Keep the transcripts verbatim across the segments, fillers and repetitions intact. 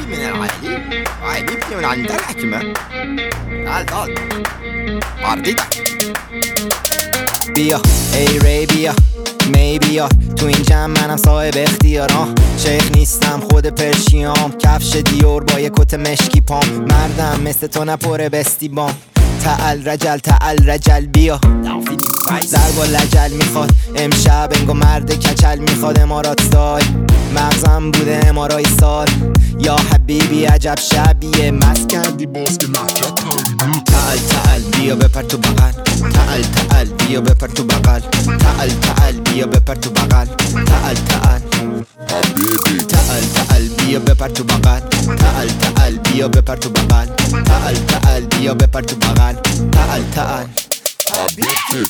من العالي وعجبني من عند الحكمة. تعال تعال عرضيتك بیا ای ری بیا می بیا تو این جمع منم صاحب اختیارم. شیخ نیستم خود پرشیام، کفش دیور با یک کت مشکی پام. مردم مثل تو نپره بستی بام. تعال رجل تعال رجل بیا ضرب و لجل میخواد امشب انگو مرد کچل میخواد. امارات ستایل مغزم بوده امارای سال. یا حبیبی عجب شبیه مست کردی باز که لحجت کردی. تعال تعال بیا بپر تو بغل. تعال تعال بیا بپر تو بغل. تعال تعال بیا بپر تو بغل. تعال تعال حبیبی. تعال تعال بیا بپر تو بغل. تعال تعال بیا بپر تو بغل. تعال تعال بیا بپر تو بغل. تعال تعال حبیبی.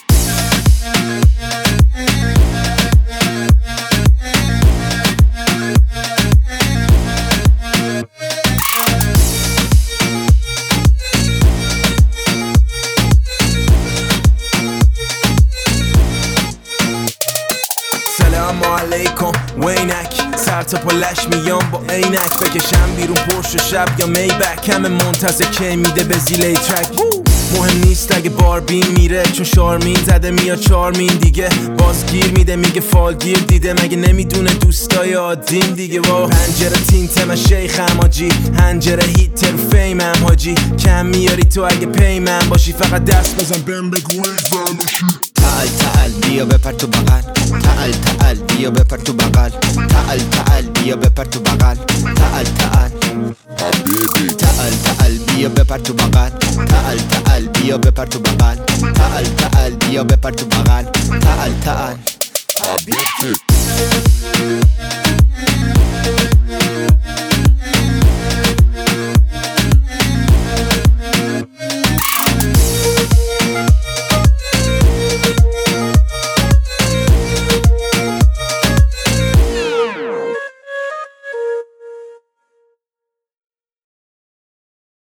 سلام علیکم وینک سر تا پلش میام با عینک. بکشم بیرون پرش و شب یا میبک. همه منتظر کی میده به زیلی ترک. مهم نیست اگه باربین میره چون شارمین زده میاد چارمین دیگه. بازگیر میده میگه فالگیر دیده. مگه نمیدونه دوستای عادیم دیگه. واو پنجره تینته من شیخم حاجی. هنجره هیتر و فیمم حاجی. کم میاری تو اگه پیمم باشی. فقط دست بزن بهم بگو ای زنشی. تعال تعال بیا بپر تو بغل. تعال تعال بیا بپر تو بغل. تعال تعال بیا بپر تو بغل. تعال تعال حبیبی. تعال تعال بیا بپر تو بغل. تعال تعال بیا بپر تو بغل. تعال تعال بیا بپر تو بغل. تعال تعال حبیبی.